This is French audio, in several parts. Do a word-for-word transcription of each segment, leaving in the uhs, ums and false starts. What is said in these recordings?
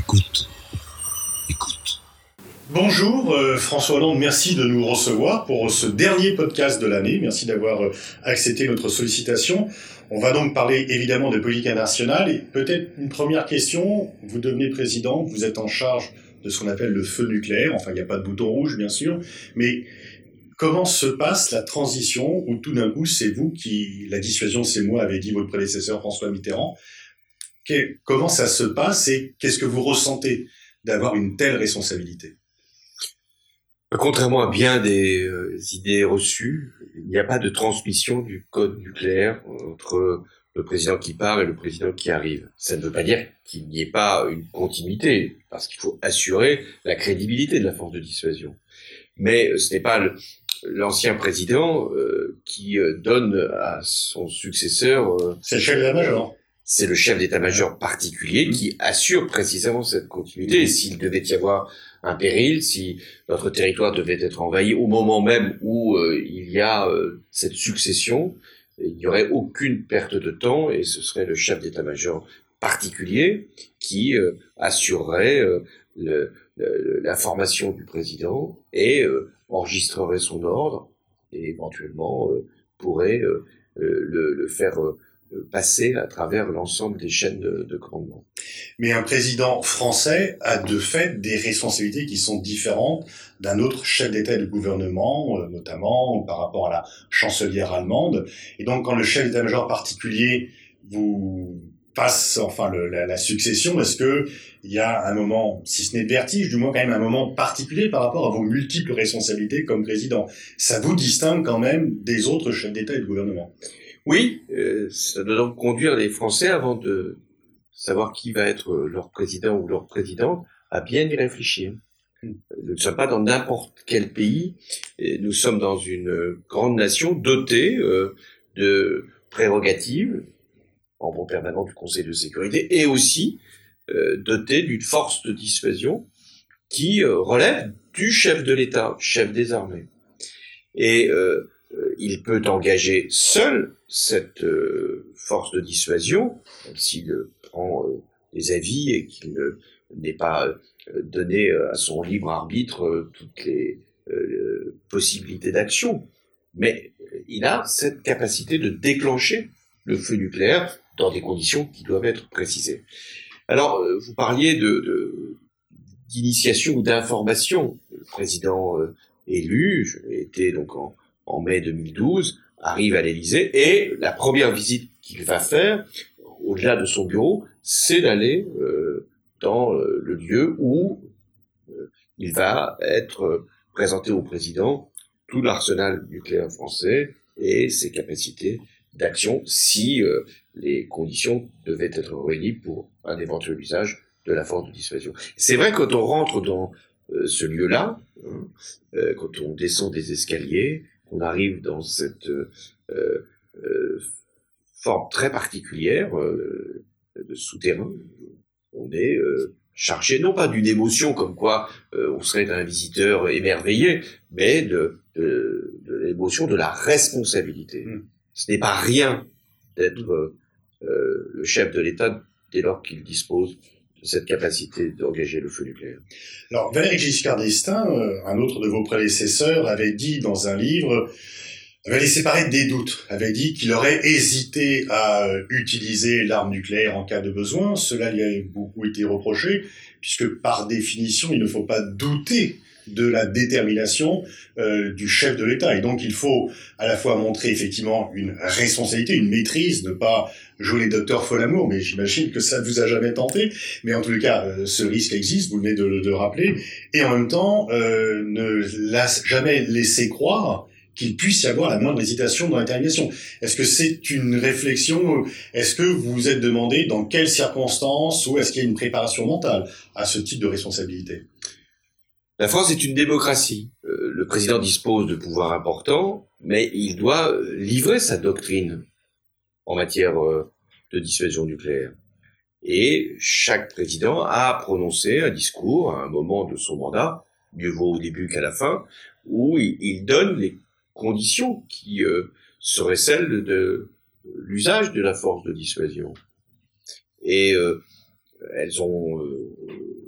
Écoute. Écoute. Bonjour euh, François Hollande, merci de nous recevoir pour ce dernier podcast de l'année. Merci d'avoir euh, accepté notre sollicitation. On va donc parler évidemment de politique internationale et peut-être une première question. Vous devenez président, vous êtes en charge de ce qu'on appelle le feu nucléaire. Enfin, il n'y a pas de bouton rouge bien sûr, mais comment se passe la transition où tout d'un coup c'est vous qui, la dissuasion c'est moi, avait dit votre prédécesseur François Mitterrand. Que, comment ça se passe et qu'est-ce que vous ressentez d'avoir une telle responsabilité ? Contrairement à bien des euh, idées reçues, il n'y a pas de transmission du code nucléaire entre le président qui part et le président qui arrive. Ça ne veut pas dire qu'il n'y ait pas une continuité, parce qu'il faut assurer la crédibilité de la force de dissuasion. Mais ce n'est pas le, l'ancien président euh, qui euh, donne à son successeur... Euh, C'est le chef d'état-major. C'est le chef d'état-major particulier qui assure précisément cette continuité. Et s'il devait y avoir un péril, si notre territoire devait être envahi au moment même où euh, il y a euh, cette succession, il n'y aurait aucune perte de temps et ce serait le chef d'état-major particulier qui euh, assurerait euh, le, le, la formation du président et euh, enregistrerait son ordre et éventuellement euh, pourrait euh, le, le faire... Euh, passer à travers l'ensemble des chaînes de, de commandement. Mais un président français a de fait des responsabilités qui sont différentes d'un autre chef d'État et de gouvernement, euh, notamment par rapport à la chancelière allemande. Et donc quand le chef d'état-major particulier vous passe enfin le, la, la succession, est-ce que il y a un moment, si ce n'est de vertige, du moins quand même un moment particulier par rapport à vos multiples responsabilités comme président? Ça vous distingue quand même des autres chefs d'État et de gouvernement? Oui, euh, ça doit donc conduire les Français, avant de savoir qui va être leur président ou leur présidente, à bien y réfléchir. Nous ne sommes pas dans n'importe quel pays, nous sommes dans une grande nation dotée euh, de prérogatives, membre permanent du Conseil de sécurité, et aussi euh, dotée d'une force de dissuasion qui euh, relève du chef de l'État, chef des armées. Et euh, il peut engager seul cette euh, force de dissuasion, même s'il euh, prend euh, des avis et qu'il ne, n'est pas euh, donné euh, à son libre arbitre euh, toutes les euh, possibilités d'action. Mais euh, il a cette capacité de déclencher le feu nucléaire dans des conditions qui doivent être précisées. Alors, euh, vous parliez de, de, d'initiation ou d'information. Le président euh, élu, je l'ai été donc en en mai deux mille douze, arrive à l'Élysée et la première visite qu'il va faire, au-delà de son bureau, c'est d'aller euh, dans euh, le lieu où euh, il va être euh, présenté au président tout l'arsenal nucléaire français et ses capacités d'action si euh, les conditions devaient être réunies pour un éventuel usage de la force de dissuasion. C'est vrai que quand on rentre dans euh, ce lieu-là, hein, euh, quand on descend des escaliers, on arrive dans cette euh, euh, forme très particulière euh, de souterrain. On est euh, chargé non pas d'une émotion comme quoi euh, on serait un visiteur émerveillé, mais de, de, de l'émotion de la responsabilité. Mmh. Ce n'est pas rien d'être euh, le chef de l'État dès lors qu'il dispose de cette capacité d'engager le feu nucléaire. Alors, Valéry Giscard d'Estaing, euh, un autre de vos prédécesseurs, avait dit dans un livre, avait laissé paraître des doutes, avait dit qu'il aurait hésité à euh, utiliser l'arme nucléaire en cas de besoin. Cela lui a beaucoup été reproché, puisque par définition, il ne faut pas douter de la détermination euh, du chef de l'État. Et donc, il faut à la fois montrer effectivement une responsabilité, une maîtrise, ne pas jouer les docteurs Folamour, mais j'imagine que ça ne vous a jamais tenté. Mais en tout cas, euh, ce risque existe, vous venez de, de rappeler. Et en même temps, euh, ne laisse jamais laisser croire qu'il puisse y avoir la moindre hésitation dans l'interrogation. Est-ce que c'est une réflexion? Est-ce que vous vous êtes demandé dans quelles circonstances, ou est-ce qu'il y a une préparation mentale à ce type de responsabilité? La France est une démocratie. Euh, le président dispose de pouvoirs importants, mais il doit livrer sa doctrine en matière euh, de dissuasion nucléaire. Et chaque président a prononcé un discours à un moment de son mandat, mieux vaut au début qu'à la fin, où il, il donne les conditions qui euh, seraient celles de, de l'usage de la force de dissuasion. Et euh, elles ont... Euh,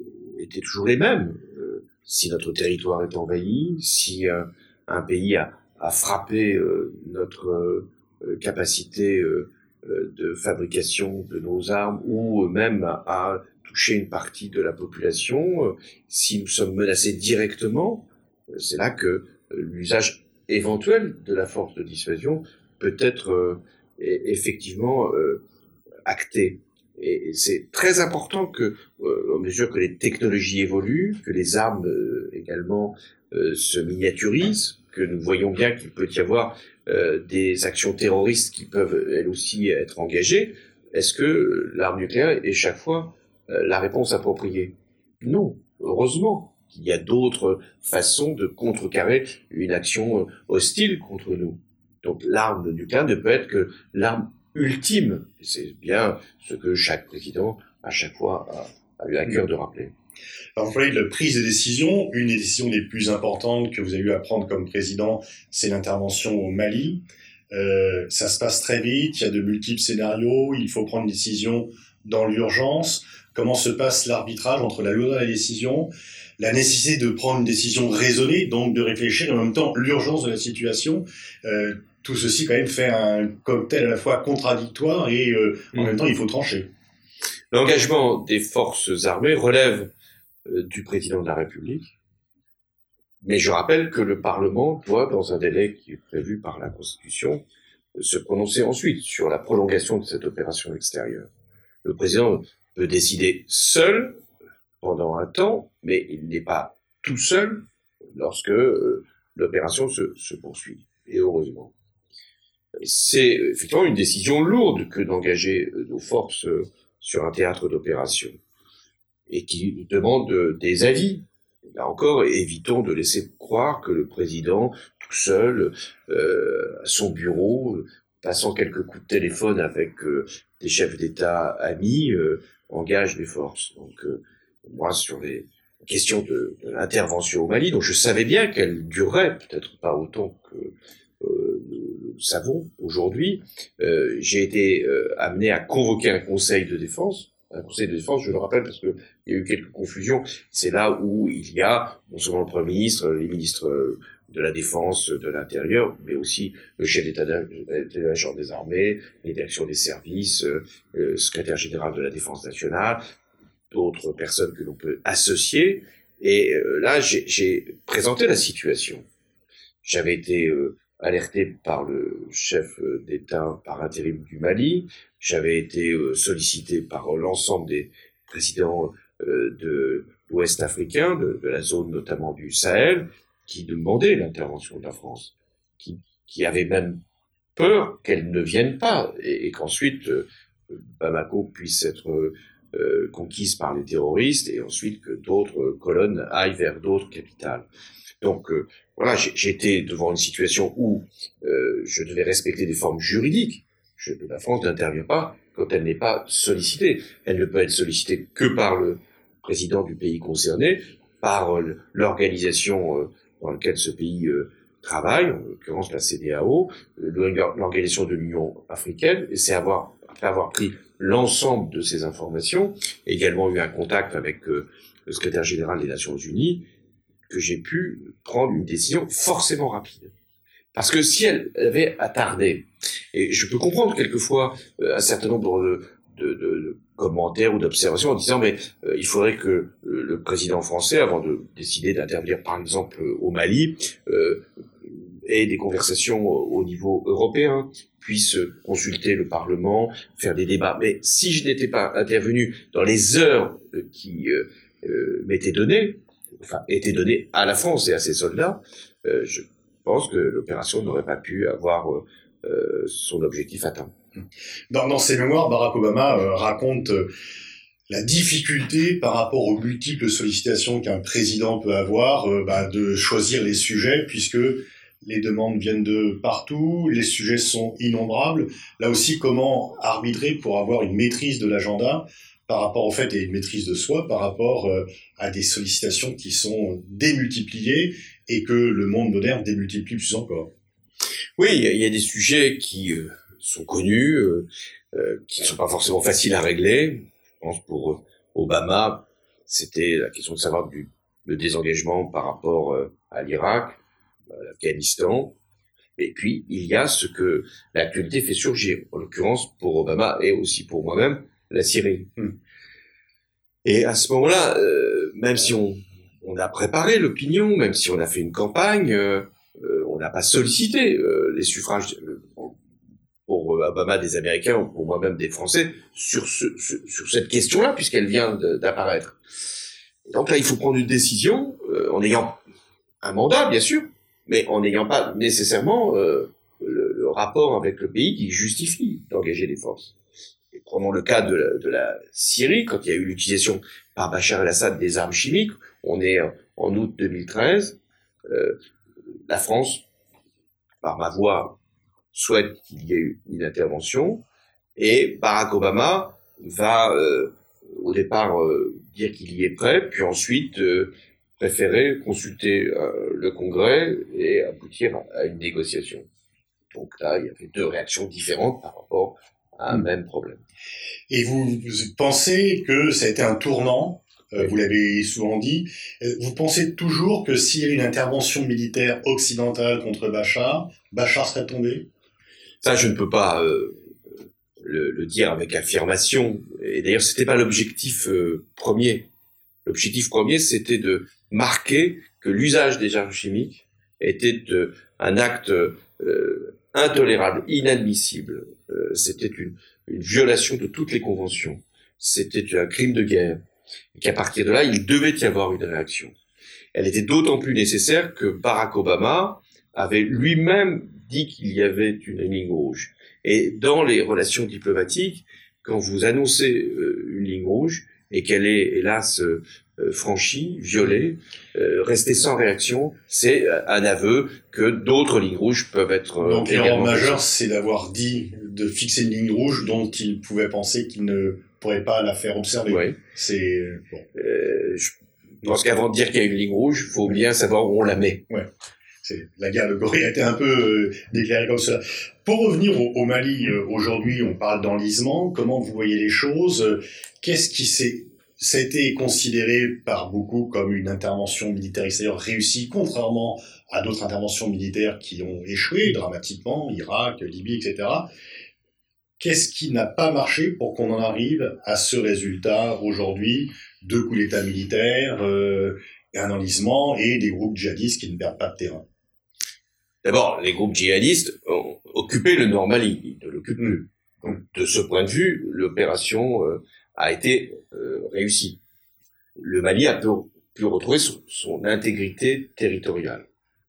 étaient toujours les mêmes. Euh, si notre territoire est envahi, si euh, un pays a, a frappé euh, notre euh, capacité euh, euh, de fabrication de nos armes, ou même a, a touché une partie de la population, euh, si nous sommes menacés directement, euh, c'est là que euh, l'usage éventuel de la force de dissuasion peut être euh, effectivement euh, acté. Et c'est très important que, euh, à mesure que les technologies évoluent, que les armes euh, également euh, se miniaturisent, que nous voyons bien qu'il peut y avoir euh, des actions terroristes qui peuvent elles aussi être engagées, est-ce que l'arme nucléaire est chaque fois euh, la réponse appropriée? Non, heureusement qu'il y a d'autres façons de contrecarrer une action hostile contre nous. Donc l'arme nucléaire ne peut être que l'arme ultime. C'est bien ce que chaque président, à chaque fois, a, a eu à cœur de rappeler. Alors, vous parlez de la prise de décision. Une des décisions les plus importantes que vous avez eu à prendre comme président, c'est l'intervention au Mali. Euh, ça se passe très vite, il y a de multiples scénarios, il faut prendre une décision dans l'urgence. Comment se passe l'arbitrage entre la lourdeur de la décision, la nécessité de prendre une décision raisonnée, donc de réfléchir, et en même temps l'urgence de la situation. Euh, tout ceci quand même fait un cocktail à la fois contradictoire et euh, en mmh. même temps il faut trancher. L'engagement des forces armées relève euh, du président de la République, mais je rappelle que le Parlement doit, dans un délai qui est prévu par la Constitution, se prononcer ensuite sur la prolongation de cette opération extérieure. Le président peut décider seul pendant un temps, mais il n'est pas tout seul lorsque euh, l'opération se, se poursuit, et heureusement. C'est effectivement une décision lourde que d'engager nos forces sur un théâtre d'opération, et qui demande des avis. Là encore, évitons de laisser croire que le président, tout seul, euh, à son bureau, passant quelques coups de téléphone avec euh, des chefs d'État amis, euh, engage des forces. Donc, euh, moi, sur les questions de, de l'intervention au Mali, dont je savais bien qu'elle durerait, peut-être pas autant que euh, nous le savons aujourd'hui, euh, j'ai été euh, amené à convoquer un conseil de défense. Un conseil de défense, je le rappelle, parce qu'il y a eu quelques confusions. C'est là où il y a, non seulement le Premier ministre, les ministres de la Défense, de l'Intérieur, mais aussi le chef d'état-major des armées, les directions des services, le secrétaire général de la Défense nationale, d'autres personnes que l'on peut associer. Et euh, là, j'ai, j'ai présenté la situation. J'avais été euh, alerté par le chef d'État par intérim du Mali. J'avais été euh, sollicité par l'ensemble des présidents euh, de l'Ouest africain, de, de la zone notamment du Sahel, qui demandaient l'intervention de la France, qui, qui avaient même peur qu'elle ne vienne pas, et, et qu'ensuite euh, Bamako puisse être euh, conquise par les terroristes, et ensuite que d'autres colonnes aillent vers d'autres capitales. Donc euh, voilà, j'étais devant une situation où euh, je devais respecter des formes juridiques. Je, la France n'intervient pas quand elle n'est pas sollicitée. Elle ne peut être sollicitée que par le président du pays concerné, par euh, l'organisation euh, dans laquelle ce pays euh, travaille, en l'occurrence la C E D E A O, l'organisation de l'Union africaine, et c'est avoir, après avoir pris l'ensemble de ces informations, également eu un contact avec euh, le secrétaire général des Nations Unies, que j'ai pu prendre une décision forcément rapide. Parce que si elle avait attardé, et je peux comprendre quelquefois euh, un certain nombre de, de, de, de commentaires ou d'observations en disant mais euh, il faudrait que euh, le président français, avant de décider d'intervenir par exemple euh, au Mali, euh, ait des conversations au niveau européen, puisse consulter le Parlement, faire des débats. Mais si je n'étais pas intervenu dans les heures euh, qui euh, euh, m'étaient données, enfin étaient données à la France et à ses soldats, euh, je pense que l'opération n'aurait pas pu avoir euh, euh, son objectif atteint. Dans, dans ses mémoires, Barack Obama euh, raconte euh, la difficulté par rapport aux multiples sollicitations qu'un président peut avoir euh, bah, de choisir les sujets, puisque les demandes viennent de partout, les sujets sont innombrables. Là aussi, comment arbitrer pour avoir une maîtrise de l'agenda par rapport au fait et une maîtrise de soi par rapport euh, à des sollicitations qui sont démultipliées et que le monde moderne démultiplie plus encore. Oui, il y, y a des sujets qui euh, sont connus, euh, euh, qui ne sont pas forcément faciles à régler. Je pense pour euh, Obama, c'était la question de savoir du, le désengagement par rapport euh, à l'Irak, à l'Afghanistan. Et puis, il y a ce que l'actualité fait surgir, en l'occurrence pour Obama et aussi pour moi-même, la Syrie. Mm. Et à ce moment-là, euh, même si on, on a préparé l'opinion, même si on a fait une campagne, euh, euh, on n'a pas sollicité euh, les suffrages euh, pour Obama des Américains ou pour moi-même des Français sur, ce, sur, sur cette question-là, puisqu'elle vient de, d'apparaître. Et donc là, il faut prendre une décision euh, en ayant un mandat, bien sûr, mais en n'ayant pas nécessairement euh, le, le rapport avec le pays qui justifie d'engager des forces. Et prenons le cas de la, de la Syrie, quand il y a eu l'utilisation par Bachar el-Assad des armes chimiques, on est en août deux mille treize, euh, la France, par ma voix, souhaite qu'il y ait eu une intervention, et Barack Obama va euh, au départ euh, dire qu'il y est prêt, puis ensuite euh, préférer consulter euh, le Congrès et aboutir à une négociation. Donc là, il y avait deux réactions différentes par rapport à un mmh. même problème. Et vous, vous pensez que ça a été un tournant, euh, vous l'avez souvent dit, vous pensez toujours que s'il y a une intervention militaire occidentale contre Bachar, Bachar serait tombé ? Ça, je ne peux pas euh, le, le dire avec affirmation. Et d'ailleurs, c'était pas l'objectif euh, premier. L'objectif premier, c'était de marquer que l'usage des armes chimiques était euh, un acte euh, intolérable, inadmissible. Euh, c'était une, une violation de toutes les conventions. C'était un crime de guerre. Et qu'à partir de là, il devait y avoir une réaction. Elle était d'autant plus nécessaire que Barack Obama avait lui-même dit qu'il y avait une ligne rouge. Et dans les relations diplomatiques, quand vous annoncez euh, une ligne rouge et qu'elle est, hélas, euh, franchie, violée, euh, rester sans réaction, c'est un aveu que d'autres lignes rouges peuvent être euh, Donc l'erreur majeure, c'est d'avoir dit de fixer une ligne rouge dont il pouvait penser qu'il ne pourrait pas la faire observer. Oui. C'est bon. Euh, je pense qu'avant de dire qu'il y a une ligne rouge, il faut bien savoir où on la met. Ouais. C'est, la guerre de Corée a été un peu euh, déclarée comme cela. Pour revenir au, au Mali, euh, aujourd'hui, on parle d'enlisement. Comment vous voyez les choses ? Qu'est-ce qui s'est Ça a été considéré par beaucoup comme une intervention militaire extérieure réussie, contrairement à d'autres interventions militaires qui ont échoué dramatiquement, Irak, Libye, et cetera. Qu'est-ce qui n'a pas marché pour qu'on en arrive à ce résultat aujourd'hui ? Deux coups d'État militaires, euh, un enlisement et des groupes djihadistes qui ne perdent pas de terrain. D'abord, les groupes djihadistes ont occupé le Nord Mali, ils ne l'occupent plus. Donc, de ce point de vue, l'opération euh, a été euh, réussie. Le Mali a pu, pu retrouver son, son intégrité territoriale.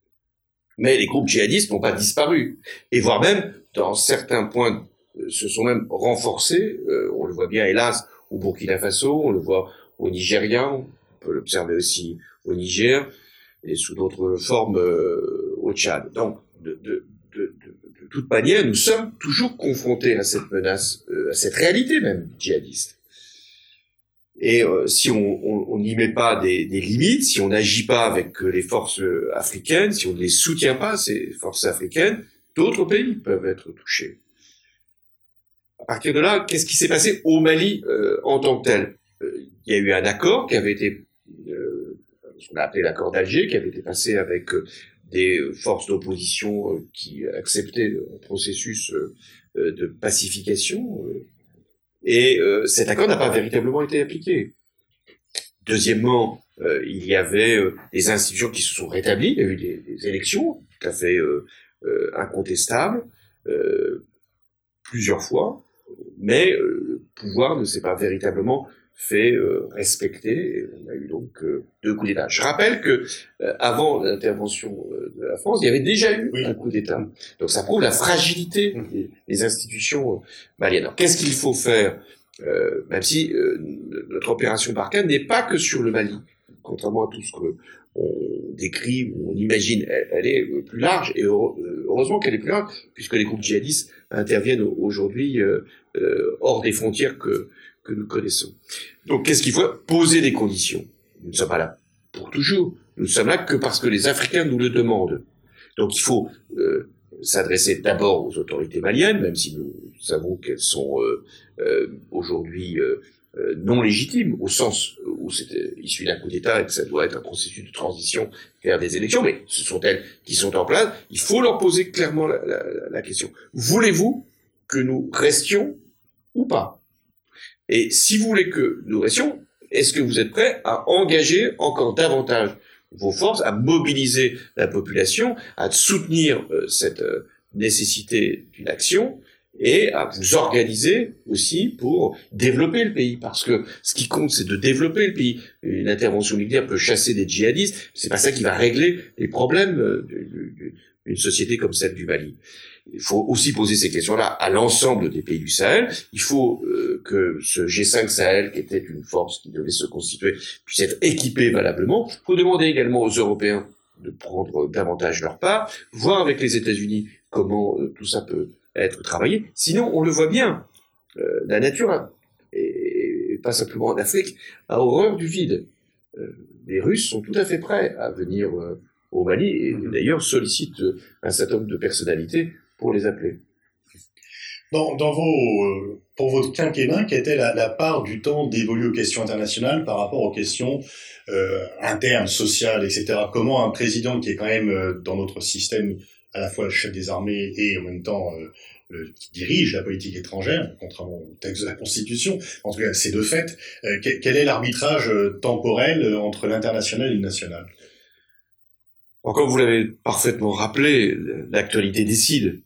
Mais les groupes djihadistes n'ont pas disparu. Et voire même, dans certains points, euh, se sont même renforcés. Euh, on le voit bien, hélas, au Burkina Faso, on le voit au Nigeria, on peut l'observer aussi au Niger, et sous d'autres formes euh, au Tchad. Donc, de, de, de, de, de toute manière, nous sommes toujours confrontés à cette menace, euh, à cette réalité même djihadiste. Et euh, si on n'y met pas des, des limites, si on n'agit pas avec les forces africaines, si on ne les soutient pas, ces forces africaines, d'autres pays peuvent être touchés. À partir de là, qu'est-ce qui s'est passé au Mali euh, en tant que tel ? euh, Il y a eu un accord qui avait été, euh, ce qu'on a appelé l'accord d'Alger, qui avait été passé avec euh, des forces d'opposition euh, qui acceptaient un processus euh, de pacification. Euh, Et euh, cet accord n'a pas véritablement été appliqué. Deuxièmement, euh, il y avait euh, des institutions qui se sont rétablies, il y a eu des, des élections tout à fait euh, euh, incontestables, euh, plusieurs fois, mais euh, le pouvoir ne s'est pas véritablement fait euh, respecter, et on a eu donc euh, deux coups d'État. Je rappelle que euh, avant l'intervention euh, de la France, il y avait déjà eu oui. un coup d'État. Donc ça prouve la fragilité des, des institutions euh, maliennes. Alors qu'est-ce qu'il faut faire, euh, même si euh, notre opération Barkhane n'est pas que sur le Mali, contrairement à tout ce que on décrit, on imagine, elle, elle est plus large, et heureusement qu'elle est plus large, puisque les groupes djihadistes interviennent aujourd'hui euh, euh, hors des frontières que que nous connaissons. Donc, qu'est-ce qu'il faut ? Poser des conditions. Nous ne sommes pas là pour toujours. Nous ne sommes là que parce que les Africains nous le demandent. Donc, il faut euh, s'adresser d'abord aux autorités maliennes, même si nous savons qu'elles sont euh, euh, aujourd'hui euh, euh, non légitime, au sens où c'était issu d'un coup d'État et que ça doit être un processus de transition vers des élections, mais ce sont elles qui sont en place. Il faut leur poser clairement la, la, la question. Voulez-vous que nous restions ou pas? Et si vous voulez que nous restions, est-ce que vous êtes prêts à engager encore davantage vos forces, à mobiliser la population, à soutenir euh, cette euh, nécessité d'une action et à vous organiser aussi pour développer le pays? Parce que ce qui compte, c'est de développer le pays. Une intervention militaire peut chasser des djihadistes, c'est pas ça qui va régler les problèmes euh, d'une société comme celle du Mali. Il faut aussi poser ces questions-là à l'ensemble des pays du Sahel. Il faut euh, que ce G cinq Sahel, qui était une force qui devait se constituer, puisse être équipé valablement. Il faut demander également aux Européens de prendre davantage leur part, voir avec les États-Unis comment euh, tout ça peut être travaillé. Sinon, on le voit bien, euh, la nature, a, et, et pas simplement en Afrique, a horreur du vide. Euh, les Russes sont tout à fait prêts à venir euh, au Mali, et d'ailleurs sollicitent un certain nombre de personnalités pour les appeler. Dans, dans vos, euh, pour votre quinquennat, quelle était la, la part du temps dévolu aux questions internationales par rapport aux questions euh, internes, sociales, et cetera? Comment un président qui est quand même euh, dans notre système à la fois le chef des armées et en même temps euh, le, qui dirige la politique étrangère, contrairement au texte de la Constitution, en tout cas c'est de fait, euh, quel, quel est l'arbitrage euh, temporel euh, entre l'international et le national? Encore, vous l'avez parfaitement rappelé, l'actualité décide.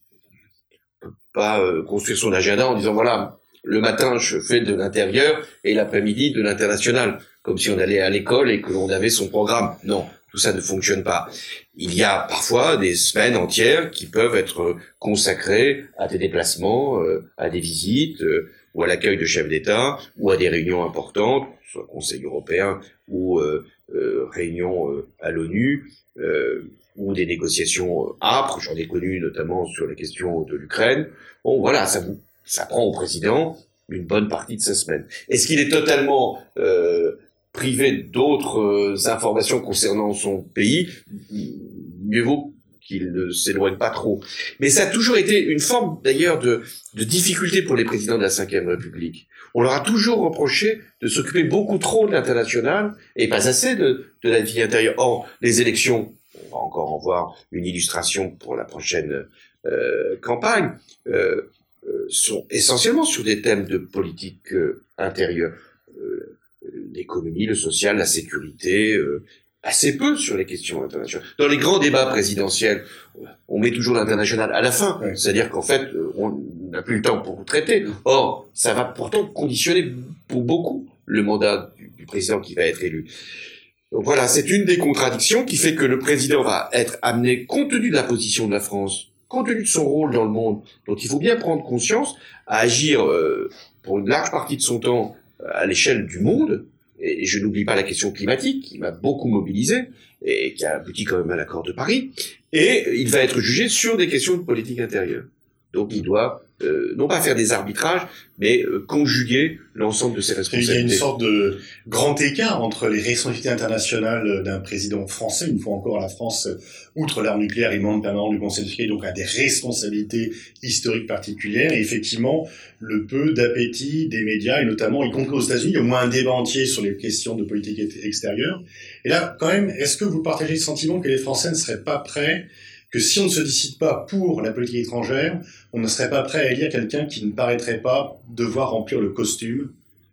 On peut pas euh, construire son agenda en disant voilà, le matin je fais de l'intérieur et l'après-midi de l'international, comme si on allait à l'école et que l'on avait son programme. Non, tout ça ne fonctionne pas. Il y a parfois des semaines entières qui peuvent être consacrées à des déplacements, euh, à des visites, euh, ou à l'accueil de chefs d'État, ou à des réunions importantes, soit Conseil européen ou euh, euh, réunions euh, à l'ONU, euh, ou des négociations euh, âpres, j'en ai connu notamment sur les questions de l'Ukraine. Bon, voilà, ça, ça prend au président une bonne partie de sa semaine. Est-ce qu'il est totalement euh, privé d'autres euh, informations concernant son pays? Mieux vaut qu'il ne s'éloigne pas trop. Mais ça a toujours été une forme, d'ailleurs, de, de difficulté pour les présidents de la cinquième République. On leur a toujours reproché de s'occuper beaucoup trop de l'international et pas assez de, de la vie intérieure. Or, les élections, on va encore en voir une illustration pour la prochaine euh, campagne, euh, euh, sont essentiellement sur des thèmes de politique euh, intérieure. Euh, l'économie, le social, la sécurité, euh, assez peu sur les questions internationales. Dans les grands débats présidentiels, on met toujours l'international à la fin, oui. C'est-à-dire qu'en fait, on n'a plus le temps pour traiter. Or, ça va pourtant conditionner pour beaucoup le mandat du, du président qui va être élu. Donc voilà, c'est une des contradictions qui fait que le président va être amené, compte tenu de la position de la France, compte tenu de son rôle dans le monde, dont il faut bien prendre conscience, à agir euh, pour une large partie de son temps à l'échelle du monde. Et je n'oublie pas la question climatique, qui m'a beaucoup mobilisé, et qui a abouti quand même à l'accord de Paris, et il va être jugé sur des questions de politique intérieure. Donc il doit, euh, non pas faire des arbitrages, mais euh, conjuguer l'ensemble de ses responsabilités. Il y a une sorte de grand écart entre les responsabilités internationales d'un président français, une fois encore la France, outre l'arme nucléaire, est membre permanent du Conseil de sécurité, donc a des responsabilités historiques particulières, et effectivement, le peu d'appétit des médias, et notamment, y compris aux États-Unis, il y a au moins un débat entier sur les questions de politique extérieure. Et là, quand même, est-ce que vous partagez le sentiment que les Français ne seraient pas prêts, que si on ne se décide pas pour la politique étrangère, on ne serait pas prêt à élire quelqu'un qui ne paraîtrait pas devoir remplir le costume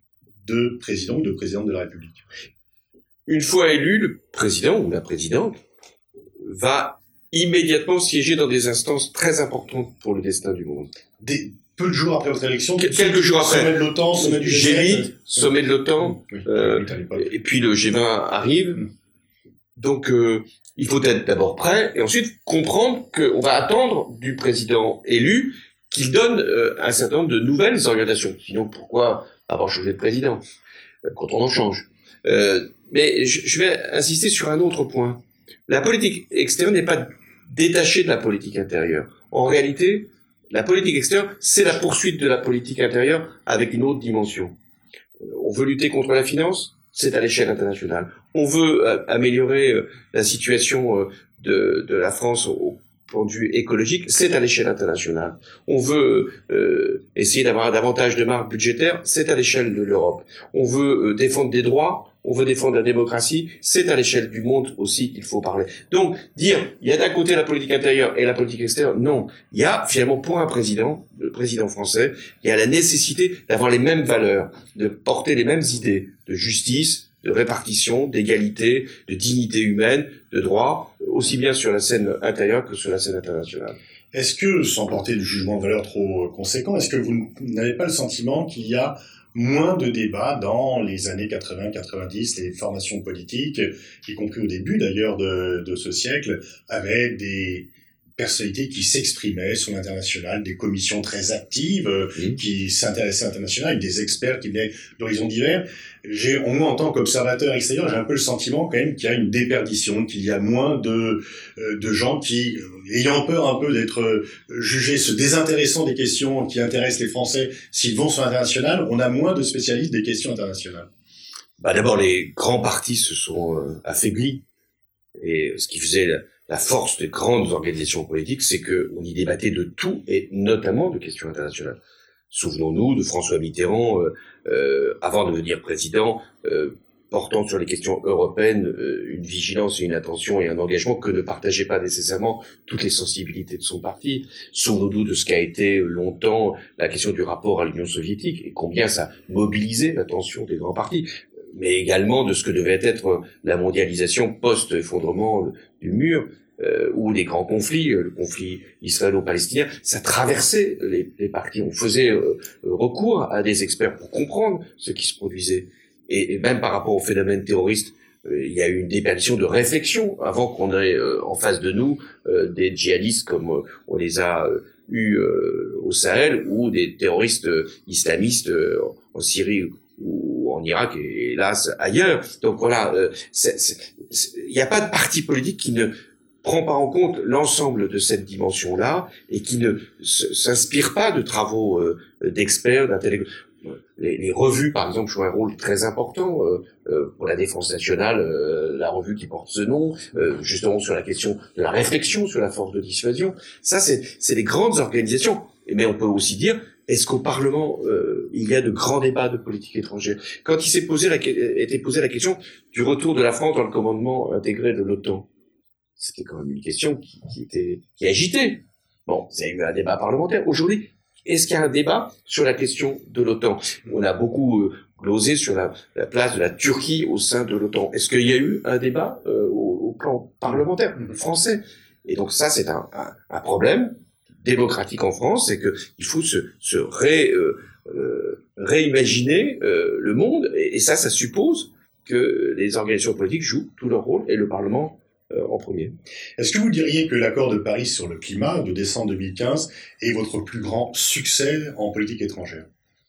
de président ou de présidente de la République? Une fois élu, le président ou la présidente va immédiatement siéger dans des instances très importantes pour le destin du monde. Des, peu de jours après votre élection, quelques jours après, sommet de l'OTAN, sommet du G huit, sommet de l'OTAN, oui, euh, et puis le G vingt arrive. Mm. Donc, euh, il faut être d'abord prêt et ensuite comprendre qu'on va attendre du président élu qu'il donne euh, un certain nombre de nouvelles orientations. Sinon, pourquoi avoir changé de président euh, quand on en change? euh, Mais je, je vais insister sur un autre point. La politique extérieure n'est pas détachée de la politique intérieure. En réalité, la politique extérieure, c'est la poursuite de la politique intérieure avec une autre dimension. Euh, on veut lutter contre la finance, c'est à l'échelle internationale. On veut euh, améliorer euh, la situation euh, de, de la France au point de vue écologique, c'est à l'échelle internationale. On veut euh, essayer d'avoir davantage de marge budgétaire, c'est à l'échelle de l'Europe. On veut euh, défendre des droits, on veut défendre la démocratie, c'est à l'échelle du monde aussi qu'il faut parler. Donc, dire, il y a d'un côté la politique intérieure et la politique extérieure, non. Il y a finalement pour un président, le président français, il y a la nécessité d'avoir les mêmes valeurs, de porter les mêmes idées de justice, de répartition, d'égalité, de dignité humaine, de droit, aussi bien sur la scène intérieure que sur la scène internationale. Est-ce que, sans porter de jugement de valeur trop conséquent, est-ce que vous n'avez pas le sentiment qu'il y a moins de débats dans les années quatre-vingts quatre-vingt-dix, les formations politiques, y compris au début d'ailleurs de, de ce siècle, avaient des personnalités qui s'exprimaient sur l'international, des commissions très actives mmh. qui s'intéressaient à l'international, des experts qui venaient d'horizons divers. J'ai, moi, en tant qu'observateur extérieur, j'ai un peu le sentiment quand même qu'il y a une déperdition, qu'il y a moins de, de gens qui, ayant peur un peu d'être jugés, se désintéressant des questions qui intéressent les Français s'ils vont sur l'international, on a moins de spécialistes des questions internationales. Bah d'abord, les grands partis se sont euh, affaiblis. Et ce qui faisait la, la force des grandes organisations politiques, c'est qu'on y débattait de tout, et notamment de questions internationales. Souvenons-nous de François Mitterrand, euh, euh, avant de devenir président, euh, portant sur les questions européennes euh, une vigilance et une attention et un engagement que ne partageaient pas nécessairement toutes les sensibilités de son parti. Souvenons-nous de ce qu'a été longtemps la question du rapport à l'Union soviétique et combien ça mobilisait l'attention des grands partis, mais également de ce que devait être la mondialisation post-effondrement du mur, euh, ou les grands conflits, le conflit israélo-palestinien, ça traversait les, les partis. On faisait euh, recours à des experts pour comprendre ce qui se produisait. Et, et même par rapport au phénomène terroriste, euh, il y a eu une déperdition de réflexion avant qu'on ait euh, en face de nous euh, des djihadistes comme euh, on les a euh, eus euh, au Sahel, ou des terroristes euh, islamistes euh, en Syrie ou en Irak et hélas ailleurs. Donc voilà, euh, il n'y a pas de parti politique qui ne prend pas en compte l'ensemble de cette dimension-là et qui ne s'inspire pas de travaux euh, d'experts, d'intellectuels. Les, les revues, par exemple, jouent un rôle très important euh, euh, pour la défense nationale, euh, la revue qui porte ce nom, euh, justement sur la question de la réflexion sur la force de dissuasion. Ça, c'est, c'est des grandes organisations. Mais on peut aussi dire, est-ce qu'au Parlement, euh, il y a de grands débats de politique étrangère? Quand il s'est posé la, était posé la question du retour de la France dans le commandement intégré de l'OTAN, c'était quand même une question qui, qui était qui agitait. Bon, il y a eu un débat parlementaire. Aujourd'hui, est-ce qu'il y a un débat sur la question de l'OTAN? On a beaucoup euh, glosé sur la, la place de la Turquie au sein de l'OTAN. Est-ce qu'il y a eu un débat euh, au, au plan parlementaire français? Et donc ça, c'est un, un, un problème démocratique en France, c'est que il faut se, se ré, euh, euh, réimaginer euh, le monde, et, et ça, ça suppose que les organisations politiques jouent tout leur rôle, et le Parlement euh, en premier. Est-ce que vous diriez que l'accord de Paris sur le climat de décembre deux mille quinze est votre plus grand succès en politique étrangère?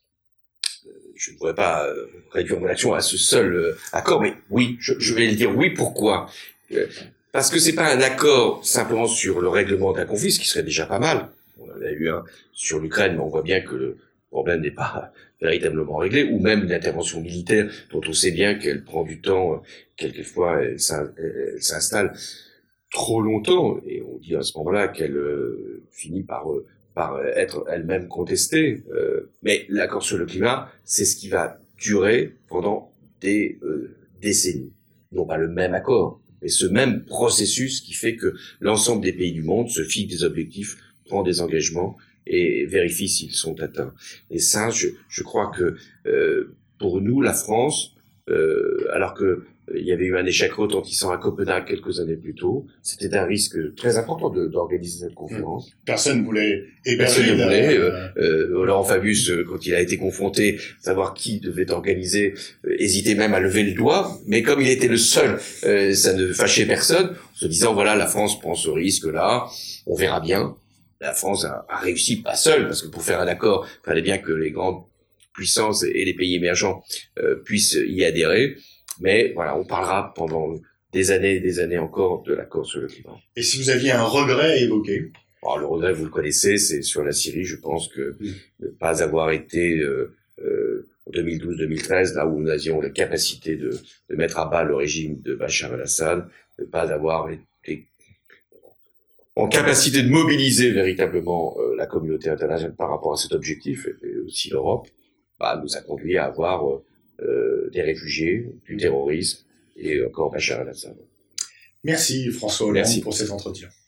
Je ne pourrais pas euh, réduire mon action à ce seul euh, accord, mais oui, je, je vais le dire oui. Pourquoi? euh, Parce que c'est pas un accord simplement sur le règlement d'un conflit, ce qui serait déjà pas mal. On en a eu un sur l'Ukraine, mais on voit bien que le problème n'est pas véritablement réglé, ou même l'intervention militaire, dont on sait bien qu'elle prend du temps, quelquefois elle s'installe trop longtemps, et on dit à ce moment-là qu'elle euh, finit par, euh, par être elle-même contestée. Euh, mais l'accord sur le climat, c'est ce qui va durer pendant des euh, décennies. Non pas le même accord, mais ce même processus qui fait que l'ensemble des pays du monde se fixe des objectifs, prend des engagements et vérifie s'ils sont atteints. Et ça, je, je crois que euh, pour nous, la France, euh, alors que euh, il y avait eu un échec retentissant à Copenhague quelques années plus tôt, c'était un risque très important de, d'organiser cette conférence. Personne ne voulait héberger. Personne ne voulait. Euh, euh, Laurent Fabius, euh, quand il a été confronté, savoir qui devait organiser, euh, hésitait même à lever le doigt. Mais comme il était le seul, euh, ça ne fâchait personne, en se disant voilà, la France prend ce risque-là, on verra bien. La France a, a réussi, pas seule, parce que pour faire un accord, il fallait bien que les grandes puissances et les pays émergents euh, puissent y adhérer. Mais voilà, on parlera pendant des années et des années encore de l'accord sur le climat. Et si vous aviez un regret à évoquer? Alors, le regret, vous le connaissez, c'est sur la Syrie. Je pense que mmh. ne pas avoir été euh, euh, en deux mille douze deux mille treize, là où nous avions la capacité de, de mettre à bas le régime de Bachar el-Assad, ne pas avoir été en capacité de mobiliser véritablement euh, la communauté internationale par rapport à cet objectif, et aussi l'Europe, bah, nous a conduit à avoir euh, des réfugiés, du terrorisme et encore Bachar el-Assad. Merci François Hollande Merci. pour cet entretien.